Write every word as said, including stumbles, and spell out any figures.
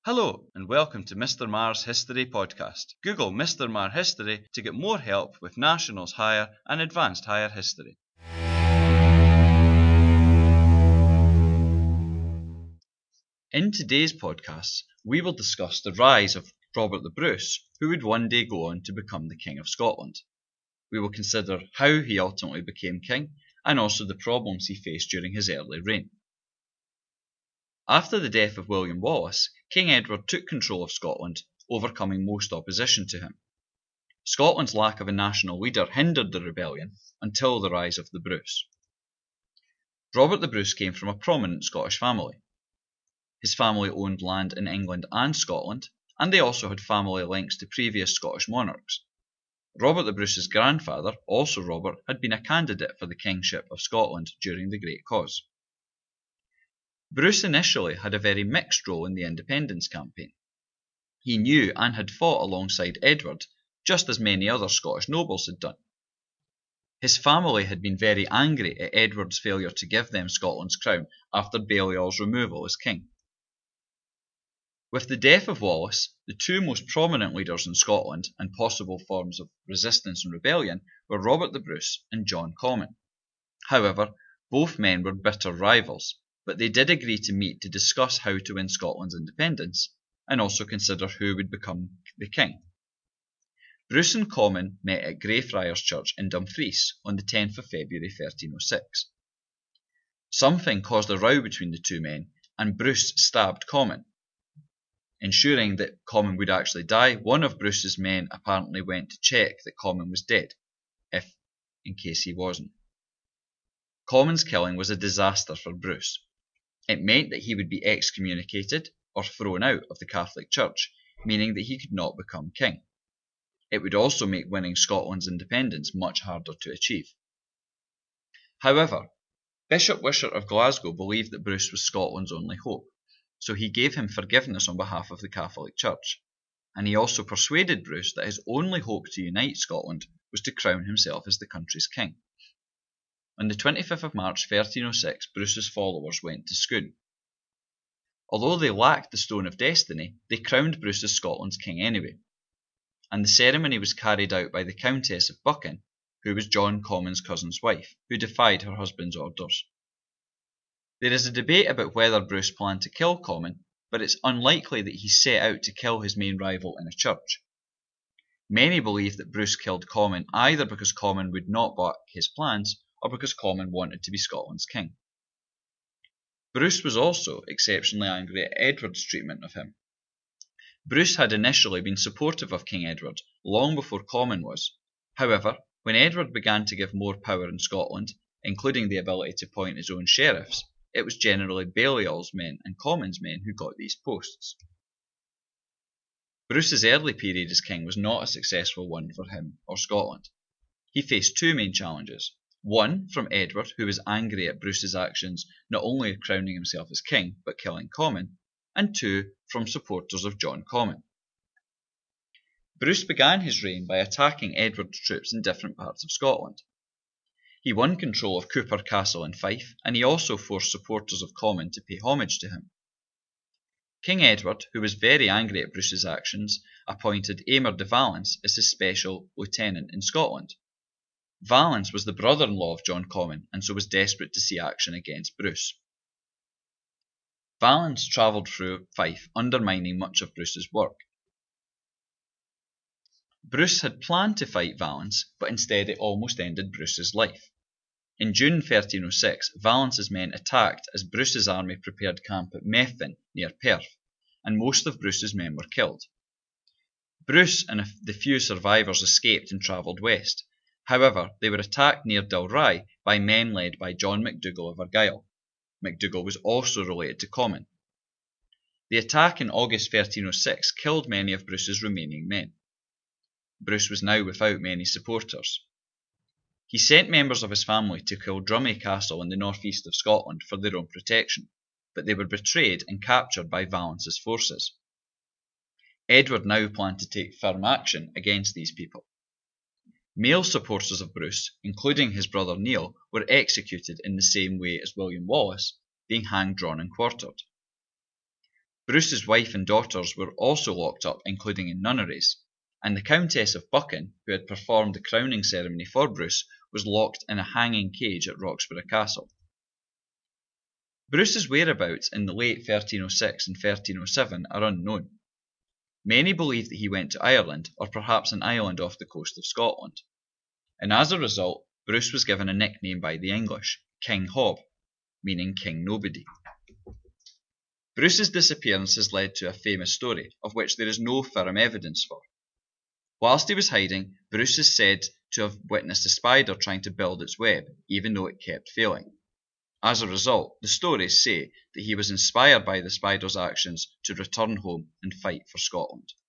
Hello and welcome to Mister Marr's History Podcast. Google Mister Marr History to get more help with Nationals Higher and Advanced Higher History. In today's podcast, we will discuss the rise of Robert the Bruce, who would one day go on to become the King of Scotland. We will consider how he ultimately became king and also the problems he faced during his early reign. After the death of William Wallace, King Edward took control of Scotland, overcoming most opposition to him. Scotland's lack of a national leader hindered the rebellion until the rise of the Bruce. Robert the Bruce came from a prominent Scottish family. His family owned land in England and Scotland, and they also had family links to previous Scottish monarchs. Robert the Bruce's grandfather, also Robert, had been a candidate for the kingship of Scotland during the Great Cause. Bruce initially had a very mixed role in the independence campaign. He knew and had fought alongside Edward, just as many other Scottish nobles had done. His family had been very angry at Edward's failure to give them Scotland's crown after Baliol's removal as king. With the death of Wallace, the two most prominent leaders in Scotland and possible forms of resistance and rebellion were Robert the Bruce and John Comyn. However, both men were bitter rivals, but they did agree to meet to discuss how to win Scotland's independence and also consider who would become the king. Bruce and Comyn met at Greyfriars Church in Dumfries on the tenth of February thirteen oh six. Something caused a row between the two men, and Bruce stabbed Comyn. Ensuring that Comyn would actually die, one of Bruce's men apparently went to check that Comyn was dead, if in case he wasn't. Comyn's killing was a disaster for Bruce. It meant that he would be excommunicated or thrown out of the Catholic Church, meaning that he could not become king. It would also make winning Scotland's independence much harder to achieve. However, Bishop Wishart of Glasgow believed that Bruce was Scotland's only hope, so he gave him forgiveness on behalf of the Catholic Church, and he also persuaded Bruce that his only hope to unite Scotland was to crown himself as the country's king. On the twenty-fifth of March thirteen oh six, Bruce's followers went to Scone. Although they lacked the Stone of Destiny, they crowned Bruce as Scotland's king anyway, and the ceremony was carried out by the Countess of Buchan, who was John Comyn's cousin's wife, who defied her husband's orders. There is a debate about whether Bruce planned to kill Comyn, but it's unlikely that he set out to kill his main rival in a church. Many believe that Bruce killed Comyn either because Comyn would not back his plans or because Comyn wanted to be Scotland's king. Bruce was also exceptionally angry at Edward's treatment of him. Bruce had initially been supportive of King Edward long before Comyn was. However, when Edward began to give more power in Scotland, including the ability to appoint his own sheriffs, it was generally Baliol's men and Comyn's men who got these posts. Bruce's early period as king was not a successful one for him or Scotland. He faced two main challenges. One from Edward, who was angry at Bruce's actions not only crowning himself as king, but killing Comyn, and two from supporters of John Comyn. Bruce began his reign by attacking Edward's troops in different parts of Scotland. He won control of Cooper Castle in Fife, and he also forced supporters of Comyn to pay homage to him. King Edward, who was very angry at Bruce's actions, appointed Aymer de Valence as his special lieutenant in Scotland. Valence was the brother-in-law of John Comyn, and so was desperate to see action against Bruce. Valence travelled through Fife, undermining much of Bruce's work. Bruce had planned to fight Valence, but instead it almost ended Bruce's life. In June thirteen oh six, Valence's men attacked as Bruce's army prepared camp at Methven near Perth, and most of Bruce's men were killed. Bruce and the few survivors escaped and travelled west. However, they were attacked near Dalry by men led by John MacDougall of Argyll. MacDougall was also related to Comyn. The attack in August thirteen oh six killed many of Bruce's remaining men. Bruce was now without many supporters. He sent members of his family to Kildrummie Castle in the northeast of Scotland for their own protection, but they were betrayed and captured by Valence's forces. Edward now planned to take firm action against these people. Male supporters of Bruce, including his brother Neil, were executed in the same way as William Wallace, being hanged, drawn and quartered. Bruce's wife and daughters were also locked up, including in nunneries, and the Countess of Buchan, who had performed the crowning ceremony for Bruce, was locked in a hanging cage at Roxburgh Castle. Bruce's whereabouts in the late thirteen oh six and thirteen oh seven are unknown. Many believe that he went to Ireland, or perhaps an island off the coast of Scotland, and as a result, Bruce was given a nickname by the English, King Hob, meaning King Nobody. Bruce's disappearance has led to a famous story, of which there is no firm evidence for. Whilst he was hiding, Bruce is said to have witnessed a spider trying to build its web, even though it kept failing. As a result, the stories say that he was inspired by the spider's actions to return home and fight for Scotland.